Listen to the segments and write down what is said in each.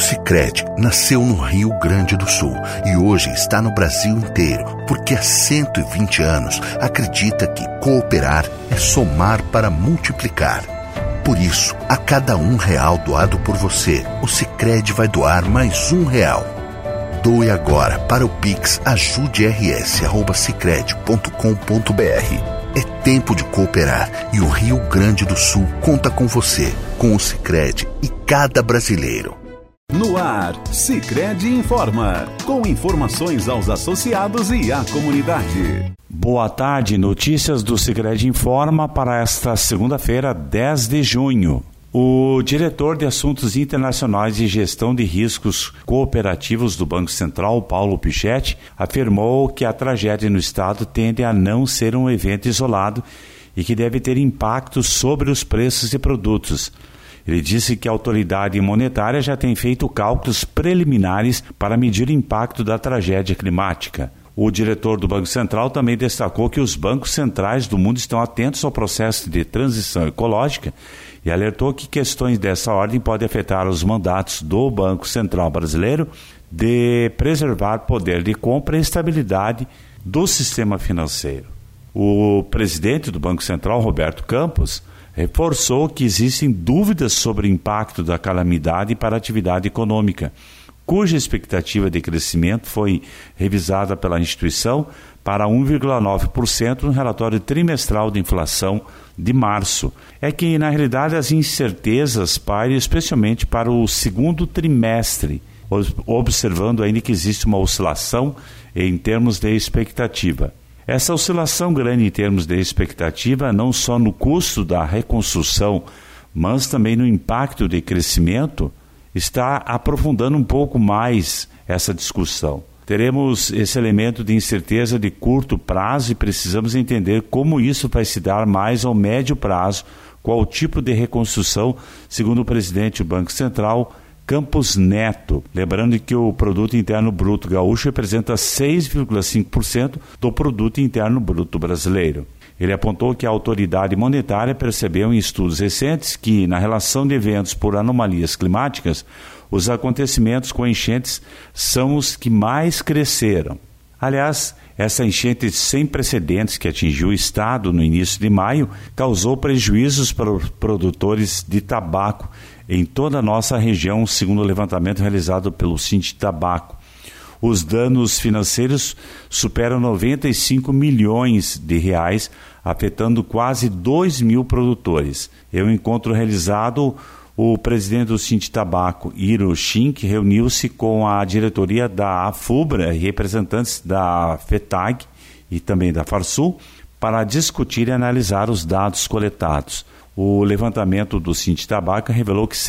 Sicredi nasceu no Rio Grande do Sul e hoje está no Brasil inteiro, porque há 120 anos acredita que cooperar é somar para multiplicar. Por isso, a cada R$1 doado por você, o Sicredi vai doar mais R$1. Doe agora para o Pix ajudeRS@sicredi.com.br. É tempo de cooperar e o Rio Grande do Sul conta com você, com o Sicredi e cada brasileiro. No ar, Sicredi Informa, com informações aos associados e à comunidade. Boa tarde, notícias do Sicredi Informa para esta segunda-feira, 10 de junho. O diretor de Assuntos Internacionais e Gestão de Riscos Cooperativos do Banco Central, Paulo Pichetti, afirmou que a tragédia no estado tende a não ser um evento isolado e que deve ter impacto sobre os preços de produtos. Ele disse que a autoridade monetária já tem feito cálculos preliminares para medir o impacto da tragédia climática. O diretor do Banco Central também destacou que os bancos centrais do mundo estão atentos ao processo de transição ecológica e alertou que questões dessa ordem podem afetar os mandatos do Banco Central brasileiro de preservar poder de compra e estabilidade do sistema financeiro. O presidente do Banco Central, Roberto Campos, reforçou que existem dúvidas sobre o impacto da calamidade para a atividade econômica, cuja expectativa de crescimento foi revisada pela instituição para 1,9% no relatório trimestral de inflação de março. É que, na realidade, as incertezas pairam especialmente para o segundo trimestre, observando ainda que existe uma oscilação em termos de expectativa. Essa oscilação grande em termos de expectativa, não só no custo da reconstrução, mas também no impacto de crescimento, está aprofundando um pouco mais essa discussão. Teremos esse elemento de incerteza de curto prazo e precisamos entender como isso vai se dar mais ao médio prazo, qual o tipo de reconstrução, segundo o presidente do Banco Central, Campos Neto. Lembrando que o Produto Interno Bruto gaúcho representa 6,5% do Produto Interno Bruto brasileiro. Ele apontou que a autoridade monetária percebeu em estudos recentes que, na relação de eventos por anomalias climáticas, os acontecimentos com enchentes são os que mais cresceram. Aliás, essa enchente sem precedentes que atingiu o estado no início de maio causou prejuízos para os produtores de tabaco em toda a nossa região, segundo o levantamento realizado pelo Sinditabaco. Os danos financeiros superam 95 milhões de reais, afetando quase 2 mil produtores. Em um encontro realizado, o presidente do Sinditabaco, Iro Schink, reuniu-se com a diretoria da AFUBRA e representantes da FETAG e também da Farsul para discutir e analisar os dados coletados. O levantamento do Sinditabaco revelou que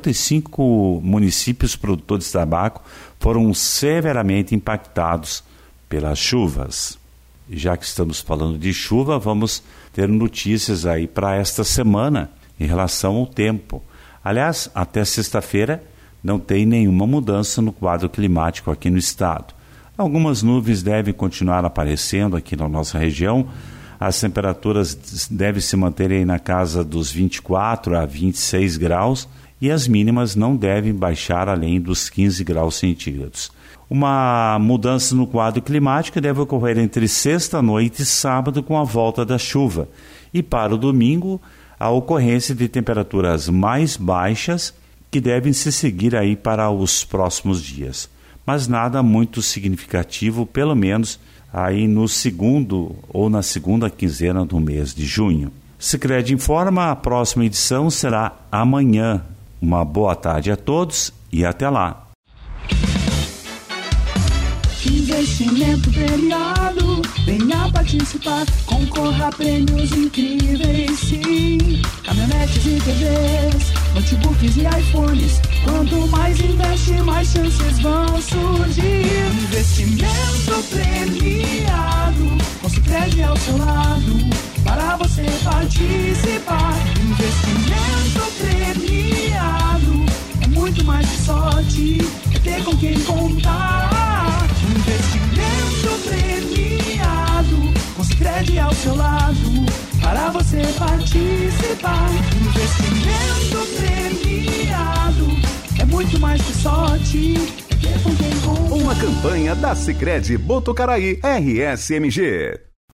75 municípios produtores de tabaco foram severamente impactados pelas chuvas. E já que estamos falando de chuva, vamos ter notícias aí para esta semana em relação ao tempo. Aliás, até sexta-feira não tem nenhuma mudança no quadro climático aqui no estado. Algumas nuvens devem continuar aparecendo aqui na nossa região. As temperaturas devem se manter aí na casa dos 24 a 26 graus e as mínimas não devem baixar além dos 15 graus centígrados. Uma mudança no quadro climático deve ocorrer entre sexta-noite e sábado com a volta da chuva. E para o domingo, a ocorrência de temperaturas mais baixas que devem se seguir aí para os próximos dias. Mas nada muito significativo, pelo menos aí no segundo ou na segunda quinzena do mês de junho. Sicredi Informa, a próxima edição será amanhã. Uma boa tarde a todos e até lá. Investimento premiado, venha participar, concorra a prêmios incríveis, sim. Caminhonetes e TVs, notebooks e iPhones, quanto mais investe, mais chances vão surgir. Investimento premiado, com Sicredi ao seu lado, para você participar. Investimento premiado, é muito mais que sorte, é ter com quem contar. Investimento premiado, com Sicredi ao seu lado, para você participar. Investimento premiado, é muito muito mais que sorte. Uma campanha da Sicredi Botucaraí RSMG.